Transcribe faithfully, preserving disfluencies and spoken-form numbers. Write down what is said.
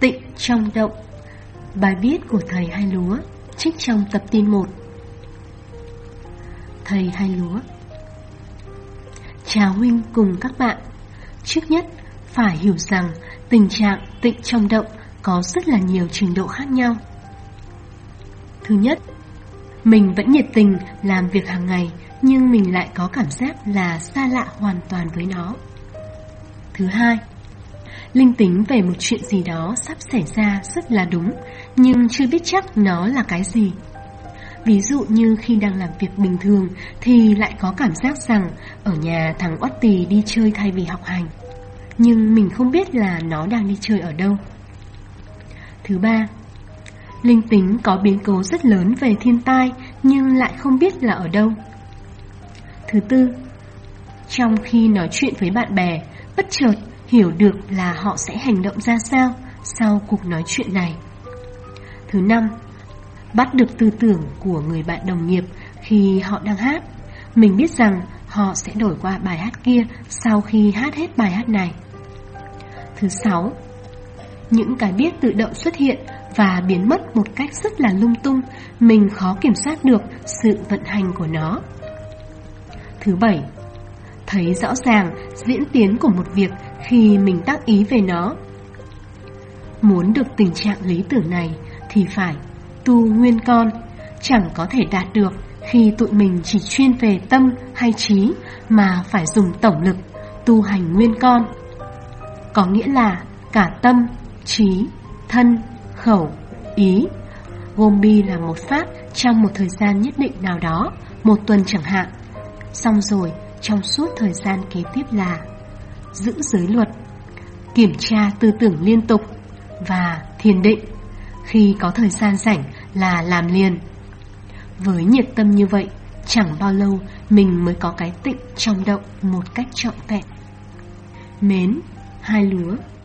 tịnh trong động. Bài viết của thầy Hai Lúa, trích trong tập tin một. Thầy Hai Lúa: chào huynh cùng các bạn. Trước nhất, phải hiểu rằng tình trạng tịnh trong động có rất là nhiều trình độ khác nhau. Thứ nhất, mình vẫn nhiệt tình làm việc hàng ngày, nhưng mình lại có cảm giác là xa lạ hoàn toàn với nó. Thứ hai, linh tính về một chuyện gì đó sắp xảy ra rất là đúng, nhưng chưa biết chắc nó là cái gì. Ví dụ như khi đang làm việc bình thường thì lại có cảm giác rằng ở nhà thằng oắt tì đi chơi thay vì học hành, nhưng mình không biết là nó đang đi chơi ở đâu. Thứ ba, linh tính có biến cố rất lớn về thiên tai nhưng lại không biết là ở đâu. Thứ tư, trong khi nói chuyện với bạn bè, bất chợt hiểu được là họ sẽ hành động ra sao sau cuộc nói chuyện này. Thứ năm, bắt được tư tưởng của người bạn đồng nghiệp khi họ đang hát. Mình biết rằng họ sẽ đổi qua bài hát kia sau khi hát hết bài hát này. Thứ sáu, những cái biết tự động xuất hiện và biến mất một cách rất là lung tung, mình khó kiểm soát được sự vận hành của nó. Thứ bảy, thấy rõ ràng diễn tiến của một việc khi mình tác ý về nó. Muốn được tình trạng lý tưởng này thì phải tu nguyên con, chẳng có thể đạt được khi tụi mình chỉ chuyên về tâm hay trí, mà phải dùng tổng lực tu hành nguyên con. Có nghĩa là cả tâm, trí, thân, khẩu, ý gom bi là một pháp trong một thời gian nhất định nào đó, một tuần chẳng hạn. Xong rồi trong suốt thời gian kế tiếp là giữ giới luật, kiểm tra tư tưởng liên tục và thiền định. Khi có thời gian rảnh là làm liền. Với nhiệt tâm như vậy, chẳng bao lâu mình mới có cái tịnh trong động một cách trọn vẹn. Mến, Hai Lúa.